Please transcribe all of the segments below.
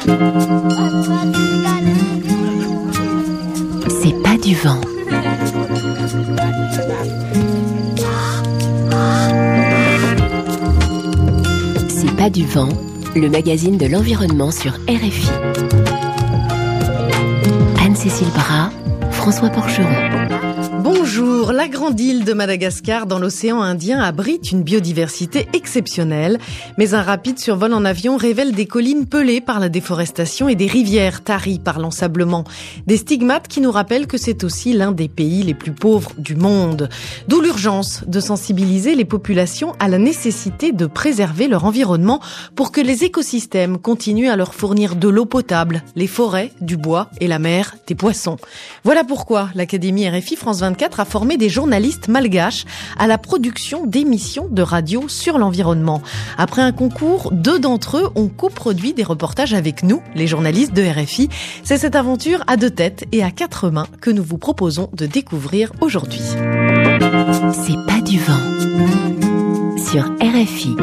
C'est pas du vent. C'est pas du vent, le magazine de l'environnement sur RFI. Anne-Cécile Bras, François Porcheron. Bonjour, la grande île de Madagascar dans l'océan Indien abrite une biodiversité exceptionnelle, mais un rapide survol en avion révèle des collines pelées par la déforestation et des rivières taries par l'ensablement. Des stigmates qui nous rappellent que c'est aussi l'un des pays les plus pauvres du monde. D'où l'urgence de sensibiliser les populations à la nécessité de préserver leur environnement pour que les écosystèmes continuent à leur fournir de l'eau potable, les forêts, du bois et la mer, des poissons. Voilà pourquoi l'Académie RFI France 24 a formé des journalistes malgaches à la production d'émissions de radio sur l'environnement. Après un concours, 2 d'entre eux ont coproduit des reportages avec nous, les journalistes de RFI. C'est cette aventure à 2 têtes et à 4 mains que nous vous proposons de découvrir aujourd'hui. C'est pas du vent sur RFI.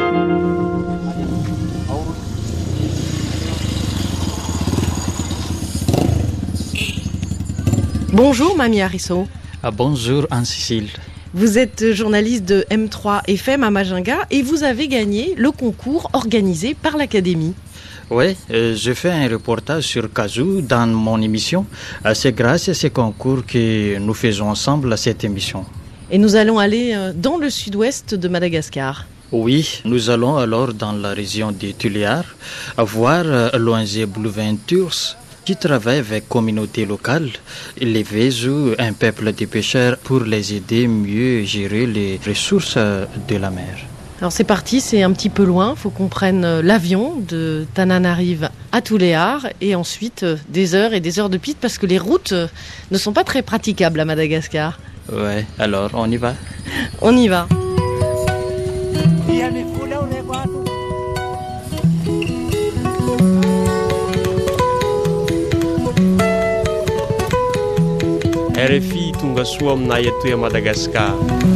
Bonjour Mamie Harisso. Bonjour Anne-Cécile. Vous êtes journaliste de M3 FM à Majinga et vous avez gagné le concours organisé par l'Académie. Oui, je fais un reportage sur Kazoo dans mon émission. C'est grâce à ce concours que nous faisons ensemble cette émission. Et nous allons aller dans le sud-ouest de Madagascar. Oui, nous allons alors dans la région des Tuléar voir l'ONG Blue Ventures qui travaille avec communautés locales, les Vezou, un peuple de pêcheurs, pour les aider mieux gérer les ressources de la mer. Alors c'est parti, c'est un petit peu loin, il faut qu'on prenne l'avion de Tananarive à Tuléar et ensuite des heures et des heures de piste parce que les routes ne sont pas très praticables à Madagascar. Ouais, alors on y va. On y va. RFI Tungasua Mnayatu à Madagascar.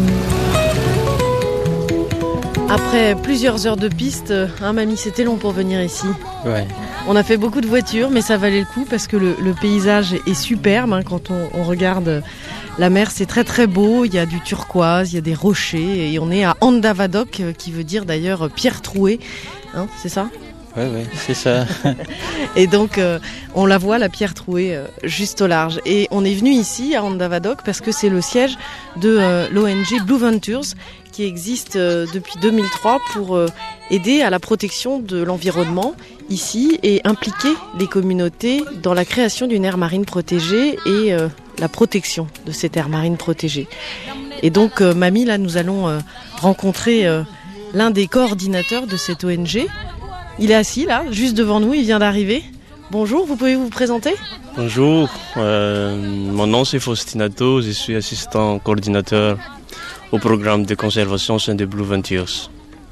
Après plusieurs heures de piste, mamie, c'était long pour venir ici. Ouais. On a fait beaucoup de voitures, mais ça valait le coup parce que le paysage est superbe. Quand on regarde la mer, c'est très très beau. Il y a du turquoise, il y a des rochers et on est à Andavadok, qui veut dire d'ailleurs pierre trouée. C'est ça ? Oui, c'est ça. Et donc, on la voit, la pierre trouée, juste au large. Et on est venu ici, à Andavadok, parce que c'est le siège de l'ONG Blue Ventures, qui existe depuis 2003 pour aider à la protection de l'environnement ici et impliquer les communautés dans la création d'une aire marine protégée et la protection de cette aire marine protégée. Et donc, mamie, là, nous allons rencontrer l'un des coordinateurs de cette ONG. Il est assis là, juste devant nous, il vient d'arriver. Bonjour, vous pouvez vous présenter ? Bonjour, mon nom c'est Faustinato, je suis assistant coordinateur au programme de conservation au sein de Blue Ventures.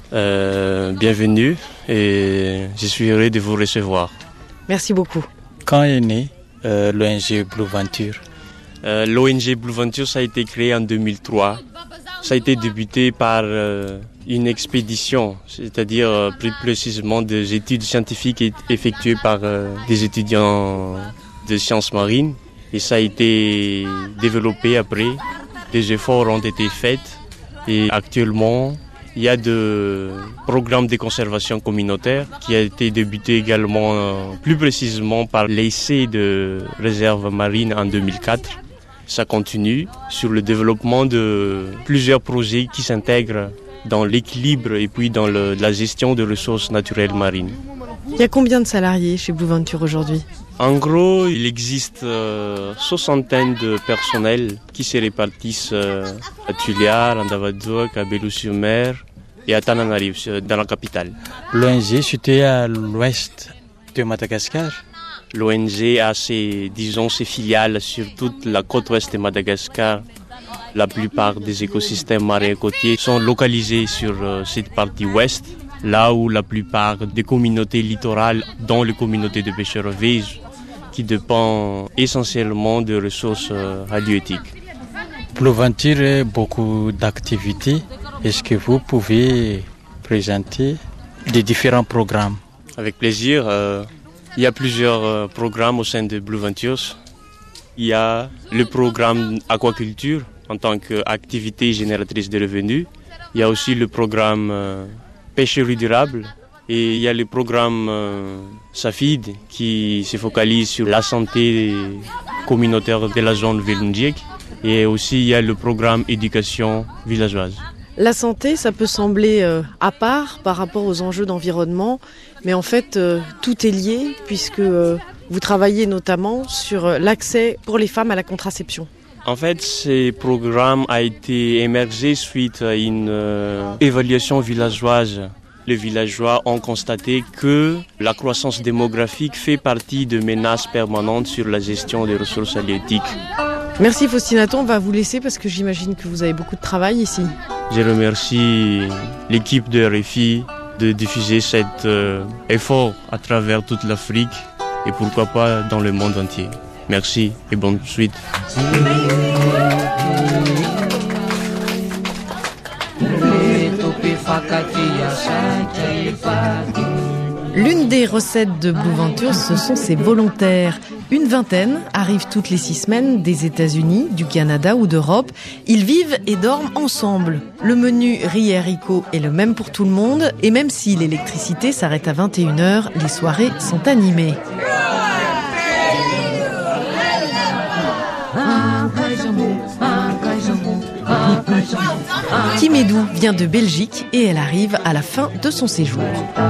Bienvenue et je suis heureux de vous recevoir. Merci beaucoup. Quand est né l'ONG Blue Ventures ? L'ONG Blue Ventures a été créée en 2003. Ça a été débuté par une expédition, c'est-à-dire plus précisément des études scientifiques effectuées par des étudiants de sciences marines. Et ça a été développé après. Des efforts ont été faits et actuellement, il y a des programmes de conservation communautaire qui a été débuté également plus précisément par l'essai de réserve marine en 2004. Ça continue sur le développement de plusieurs projets qui s'intègrent dans l'équilibre et puis dans la gestion des ressources naturelles marines. Il y a combien de salariés chez Blue Ventures aujourd'hui ? En gros, il existe soixantaine de personnels qui se répartissent à Tuléar, à Andavadok, à Belou-sur-Mer et à Tananarive, dans la capitale. L'ONG est située à l'ouest de Madagascar. L'ONG a ses filiales sur toute la côte ouest de Madagascar. La plupart des écosystèmes marins et côtiers sont localisés sur cette partie ouest, là où la plupart des communautés littorales, dont les communautés de pêcheurs Vezou, qui dépendent essentiellement de ressources halieutiques. Blue Ventures a beaucoup d'activités. Est-ce que vous pouvez présenter les différents programmes ? Avec plaisir. Il y a plusieurs programmes au sein de Blue Ventures. Il y a le programme aquaculture en tant qu'activité génératrice de revenus. Il y a aussi le programme pêcherie durable. Et il y a le programme SAFID qui se focalise sur la santé communautaire de la zone Velundjek. Et aussi il y a le programme éducation villageoise. La santé, ça peut sembler à part par rapport aux enjeux d'environnement, mais en fait tout est lié puisque vous travaillez notamment sur l'accès pour les femmes à la contraception. En fait, ce programme a été émergé suite à une évaluation villageoise. Les villageois ont constaté que la croissance démographique fait partie de menaces permanentes sur la gestion des ressources halieutiques. Merci Faustinato, on va vous laisser parce que j'imagine que vous avez beaucoup de travail ici. Je remercie l'équipe de RFI de diffuser cet effort à travers toute l'Afrique et pourquoi pas dans le monde entier. Merci et bonne suite. L'une des recettes de Blue Ventures, ce sont ses volontaires. Une vingtaine arrivent toutes les 6 semaines des États-Unis, du Canada ou d'Europe. Ils vivent et dorment ensemble. Le menu riz et haricots est le même pour tout le monde. Et même si l'électricité s'arrête à 21h, les soirées sont animées. Kimedou vient de Belgique et elle arrive à la fin de son séjour.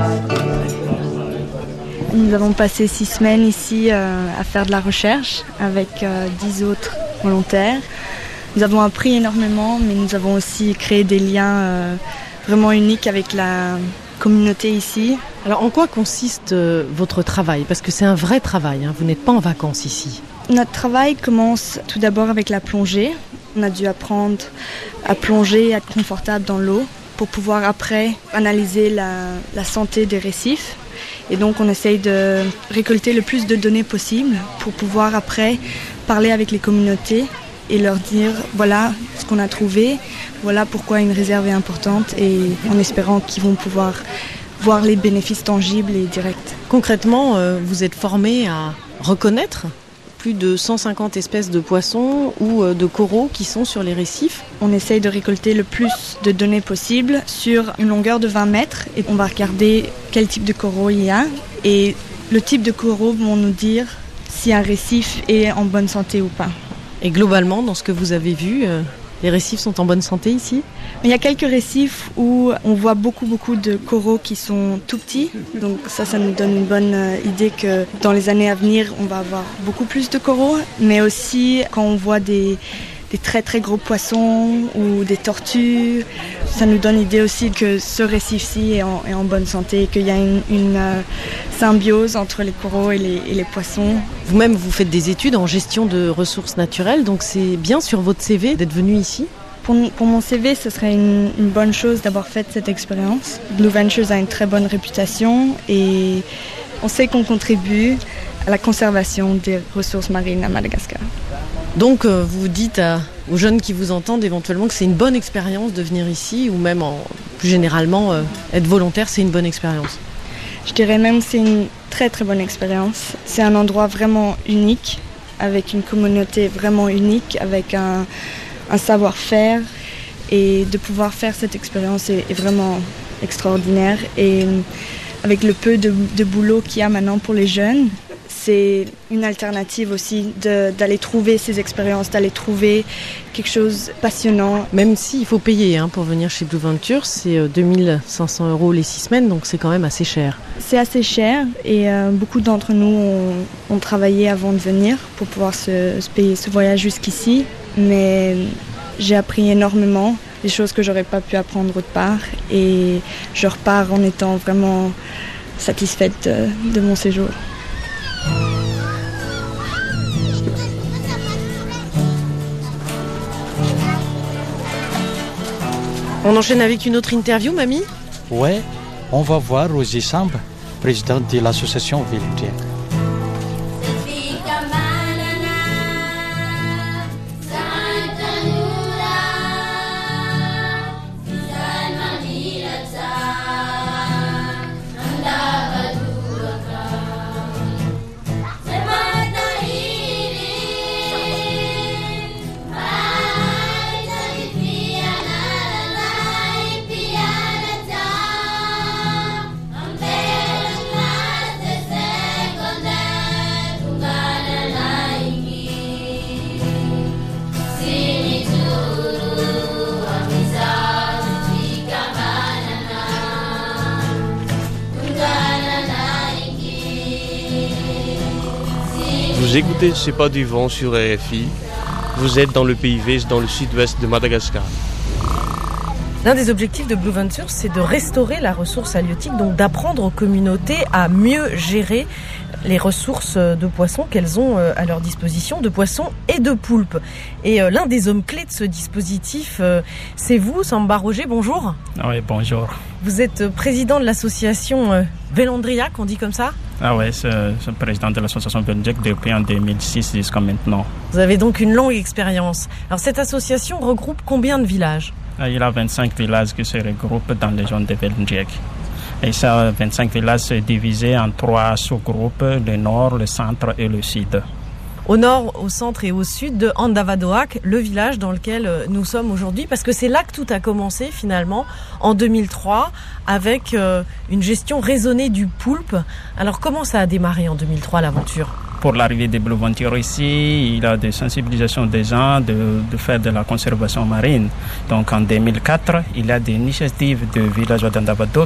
Nous avons passé 6 semaines ici à faire de la recherche avec 10 autres volontaires. Nous avons appris énormément, mais nous avons aussi créé des liens vraiment uniques avec la communauté ici. Alors en quoi consiste votre travail ? Parce que c'est un vrai travail, hein. Vous n'êtes pas en vacances ici. Notre travail commence tout d'abord avec la plongée. On a dû apprendre à plonger et à être confortable dans l'eau pour pouvoir après analyser la santé des récifs. Et donc on essaye de récolter le plus de données possible pour pouvoir après parler avec les communautés et leur dire voilà ce qu'on a trouvé, voilà pourquoi une réserve est importante et en espérant qu'ils vont pouvoir voir les bénéfices tangibles et directs. Concrètement, vous êtes formé à reconnaître plus de 150 espèces de poissons ou de coraux qui sont sur les récifs. On essaye de récolter le plus de données possible sur une longueur de 20 mètres et on va regarder quel type de coraux il y a et le type de coraux vont nous dire si un récif est en bonne santé ou pas. Et globalement, dans ce que vous avez vu, les récifs sont en bonne santé ici ? Il y a quelques récifs où on voit beaucoup de coraux qui sont tout petits. Donc ça nous donne une bonne idée que dans les années à venir, on va avoir beaucoup plus de coraux. Mais aussi, quand on voit des très très gros poissons ou des tortues, ça nous donne l'idée aussi que ce récif-ci est en bonne santé, qu'il y a une symbiose entre les coraux et les poissons. Vous-même, vous faites des études en gestion de ressources naturelles, donc c'est bien sur votre CV d'être venu ici ? Pour mon CV, ce serait une bonne chose d'avoir fait cette expérience. Blue Ventures a une très bonne réputation et on sait qu'on contribue à la conservation des ressources marines à Madagascar. Donc vous dites aux jeunes qui vous entendent éventuellement que c'est une bonne expérience de venir ici ou même plus généralement être volontaire, c'est une bonne expérience. Je dirais même que c'est une très très bonne expérience. C'est un endroit vraiment unique, avec une communauté vraiment unique, avec un savoir-faire et de pouvoir faire cette expérience est vraiment extraordinaire. Et avec le peu de boulot qu'il y a maintenant pour les jeunes, c'est une alternative aussi d'aller trouver ces expériences, d'aller trouver quelque chose de passionnant. Même s'il faut payer pour venir chez Blue Ventures, c'est 2500 € les 6 semaines, donc c'est quand même assez cher. C'est assez cher et beaucoup d'entre nous ont travaillé avant de venir pour pouvoir se payer ce voyage jusqu'ici. Mais j'ai appris énormément, des choses que j'aurais pas pu apprendre autre part et je repars en étant vraiment satisfaite de mon séjour. On enchaîne avec une autre interview, mamie ? Ouais, on va voir Rosie Samb, présidente de l'association Velundjek. Vous écoutez C'est pas du vent sur RFI. Vous êtes dans le pays Vez, dans le sud-ouest de Madagascar. L'un des objectifs de Blue Venture, c'est de restaurer la ressource halieutique, donc d'apprendre aux communautés à mieux gérer les ressources de poissons qu'elles ont à leur disposition, de poissons et de poulpes. Et l'un des hommes clés de ce dispositif, c'est vous, Samba Roger, bonjour. Oui, bonjour. Vous êtes président de l'association Vélandriac, on dit comme ça ? Ah oui, c'est le président de l'association Vélandriac depuis en 2006 jusqu'à maintenant. Vous avez donc une longue expérience. Alors cette association regroupe combien de villages ? Il y a 25 villages qui se regroupent dans les zones de Vélandriac. Et ces 25 villages sont divisés en 3 sous-groupes, le nord, le centre et le sud. Au nord, au centre et au sud de Andavadoak, le village dans lequel nous sommes aujourd'hui, parce que c'est là que tout a commencé finalement, en 2003, avec une gestion raisonnée du poulpe. Alors comment ça a démarré en 2003 l'aventure ? Pour l'arrivée des Blue Venture ici, il y a des sensibilisations des gens de faire de la conservation marine. Donc en 2004, il y a des initiatives de villageois d'Andavadoak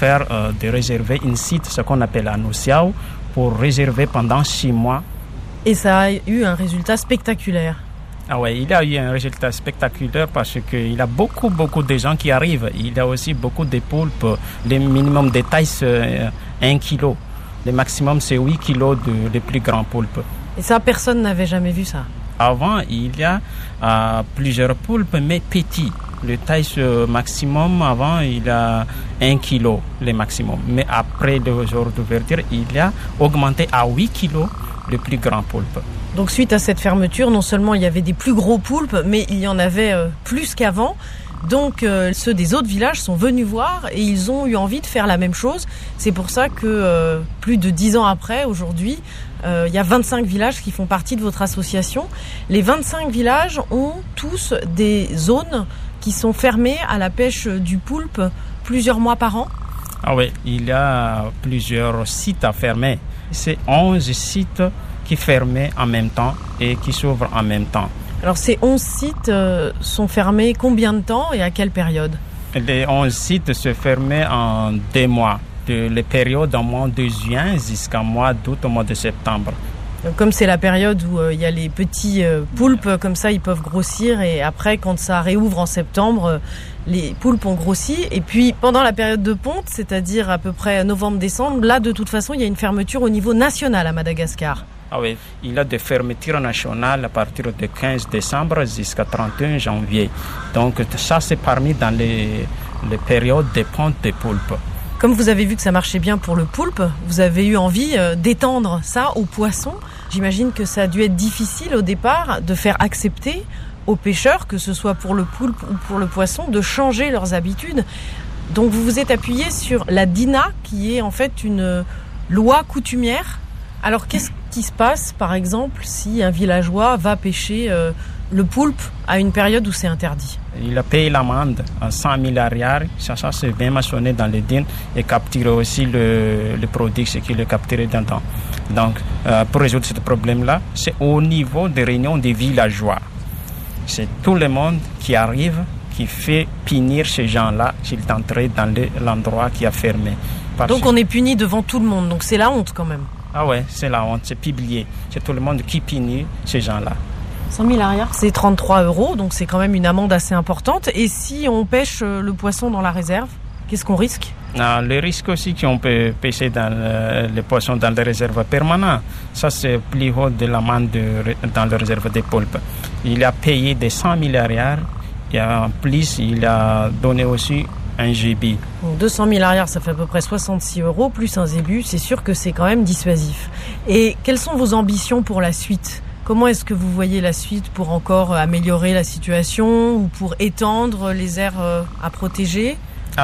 de réserver un site, ce qu'on appelle un Nosiao, pour réserver pendant 6 mois. Et ça a eu un résultat spectaculaire. Ah ouais, il y a eu un résultat spectaculaire parce qu'il y a beaucoup de gens qui arrivent. Il y a aussi beaucoup de poulpes. Le minimum de taille, c'est 1 kilo. Le maximum, c'est 8 kilos de plus grands poulpes. Et ça, personne n'avait jamais vu ça. Avant, il y a plusieurs poulpes, mais petits. Le taille maximum, avant, il y a 1 kilo, le maximum. Mais après 2 jours d'ouverture, il y a augmenté à 8 kilos le plus grand poulpe. Donc suite à cette fermeture, non seulement il y avait des plus gros poulpes, mais il y en avait plus qu'avant. Donc ceux des autres villages sont venus voir et ils ont eu envie de faire la même chose. C'est pour ça que plus de 10 ans après, aujourd'hui, il y a 25 villages qui font partie de votre association. Les 25 villages ont tous des zones qui sont fermées à la pêche du poulpe plusieurs mois par an. Ah oui, il y a plusieurs sites à fermer. C'est 11 sites qui ferment en même temps et qui s'ouvrent en même temps. Alors ces 11 sites sont fermés combien de temps et à quelle période ? Les 11 sites se ferment en 2 mois, de la période en mois de juin jusqu'à mois d'août, au mois de septembre. Donc, comme c'est la période où il y a les petits poulpes, comme ça ils peuvent grossir et après quand ça réouvre en septembre, les poulpes ont grossi. Et puis pendant la période de ponte, c'est-à-dire à peu près novembre-décembre, là de toute façon il y a une fermeture au niveau national à Madagascar. Ah oui, il y a des fermetures nationales à partir du 15 décembre jusqu'à 31 janvier. Donc ça, c'est parmi dans les périodes de ponte des poulpes. Comme vous avez vu que ça marchait bien pour le poulpe, vous avez eu envie d'étendre ça aux poissons. J'imagine que ça a dû être difficile au départ de faire accepter aux pêcheurs, que ce soit pour le poulpe ou pour le poisson, de changer leurs habitudes. Donc vous vous êtes appuyé sur la DINA, qui est en fait une loi coutumière. Alors qu'est-ce qui se passe, par exemple, si un villageois va pêcher le poulpe à une période où c'est interdit ? Il a payé l'amende à 100 000 arrières. Ça c'est bien mentionné dans le DIN et capturer aussi le produit, ce qu'il est capturé dedans. Donc, pour résoudre ce problème-là, c'est au niveau des réunions des villageois. C'est tout le monde qui arrive, qui fait punir ces gens-là s'ils entrent dans l'endroit qui a fermé. Donc on est puni devant tout le monde, donc c'est la honte quand même. Ah ouais, c'est la honte, c'est publié. C'est tout le monde qui punit ces gens-là. 100 000 arrières, c'est 33 €, donc c'est quand même une amende assez importante. Et si on pêche le poisson dans la réserve, qu'est-ce qu'on risque ? Le risque aussi qu'on peut pêcher les poissons dans les réserves permanentes, ça c'est plus haut de l'amende dans les réserves des poulpes. Il a payé des 100 000 arrières et en plus il a donné aussi un zébu. Donc 200 000 arrières, ça fait à peu près 66 € plus un zébu, c'est sûr que c'est quand même dissuasif. Et quelles sont vos ambitions pour la suite ? Comment est-ce que vous voyez la suite pour encore améliorer la situation ou pour étendre les aires à protéger ?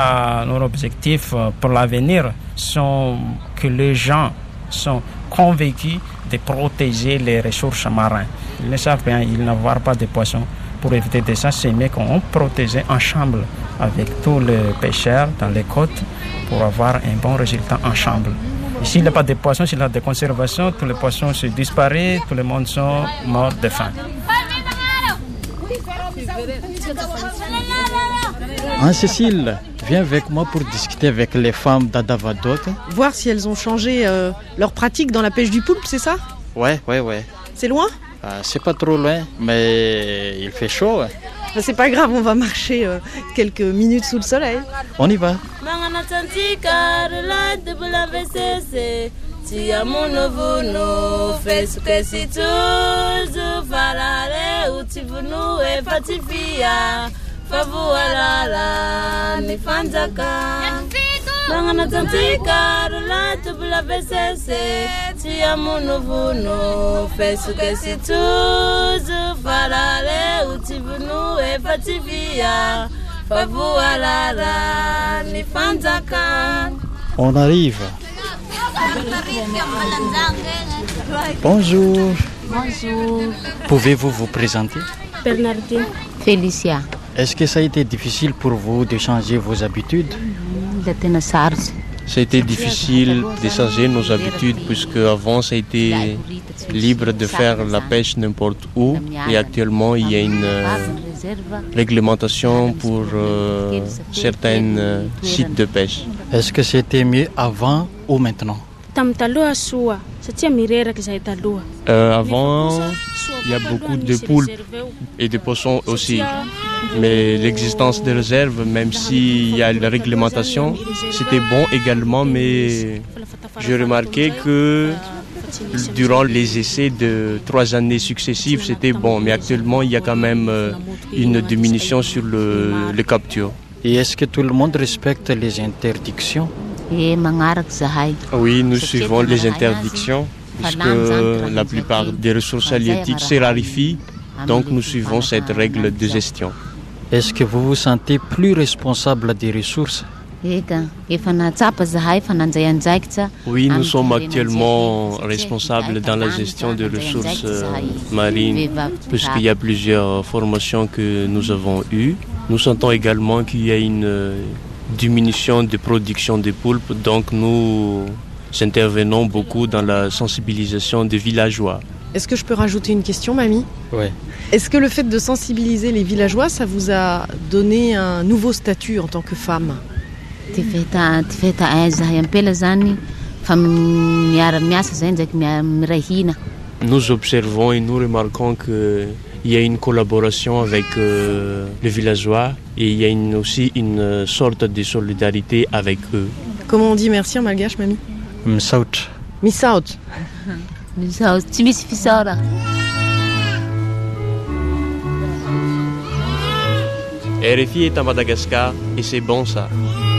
Nos objectifs pour l'avenir sont que les gens sont convaincus de protéger les ressources marines. Ils ne savent bien, ils n'avoir pas de poissons. Pour éviter de ça, c'est mieux qu'on protège ensemble avec tous les pêcheurs dans les côtes pour avoir un bon résultat ensemble. Et s'il n'y a pas de poissons, s'il y a de conservation, tous les poissons se disparaissent, tout le monde sont morts de faim. Anne-Cécile, viens avec moi pour discuter avec les femmes d'Andavadoak. Voir si elles ont changé leur pratique dans la pêche du poulpe, c'est ça ? Ouais. C'est loin? C'est pas trop loin, mais il fait chaud. C'est pas grave, on va marcher quelques minutes sous le soleil. On y va. On arrive. Bonjour. Pouvez-vous vous présenter? Bernardine. Félicia. Est-ce que ça a été difficile pour vous de changer vos habitudes? Ça a été difficile de changer nos habitudes puisque avant ça a été libre de faire la pêche n'importe où et actuellement il y a une réglementation pour certains sites de pêche. Est-ce que c'était mieux avant ou maintenant? Avant, il y a beaucoup de poulpes et de poissons aussi. Mais l'existence des réserves, même s'il y a la réglementation, c'était bon également. Mais j'ai remarqué que durant les essais de 3 années successives, c'était bon. Mais actuellement, il y a quand même une diminution sur les captures. Et est-ce que tout le monde respecte les interdictions? Oui, nous suivons les interdictions puisque la plupart des ressources halieutiques se raréfient. Donc nous suivons cette règle de gestion. Est-ce que vous vous sentez plus responsable des ressources? Oui, nous sommes actuellement responsables dans la gestion des ressources marines puisqu'il y a plusieurs formations que nous avons eues. Nous sentons également qu'il y a une diminution de production de poulpes, donc nous intervenons beaucoup dans la sensibilisation des villageois. Est-ce que je peux rajouter une question, mamie? Oui. Est-ce que le fait de sensibiliser les villageois, ça vous a donné un nouveau statut en tant que femme? Nous observons et nous remarquons qu'il y a une collaboration avec les villageois et il y a aussi une sorte de solidarité avec eux. Comment on dit merci en malgache, mamie? Msaut. Misaut. RFI est à Madagascar et c'est bon ça.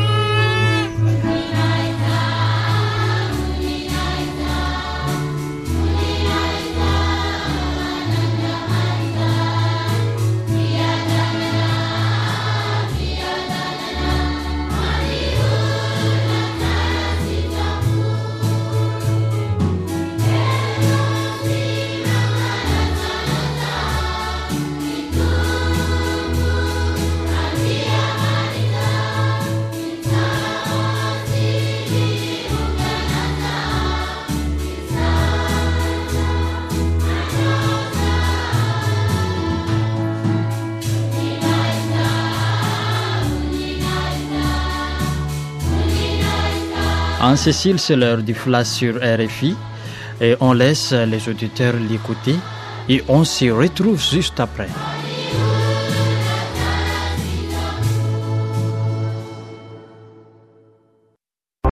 En Sicile, c'est l'heure du flash sur RFI et on laisse les auditeurs l'écouter et on s'y retrouve juste après.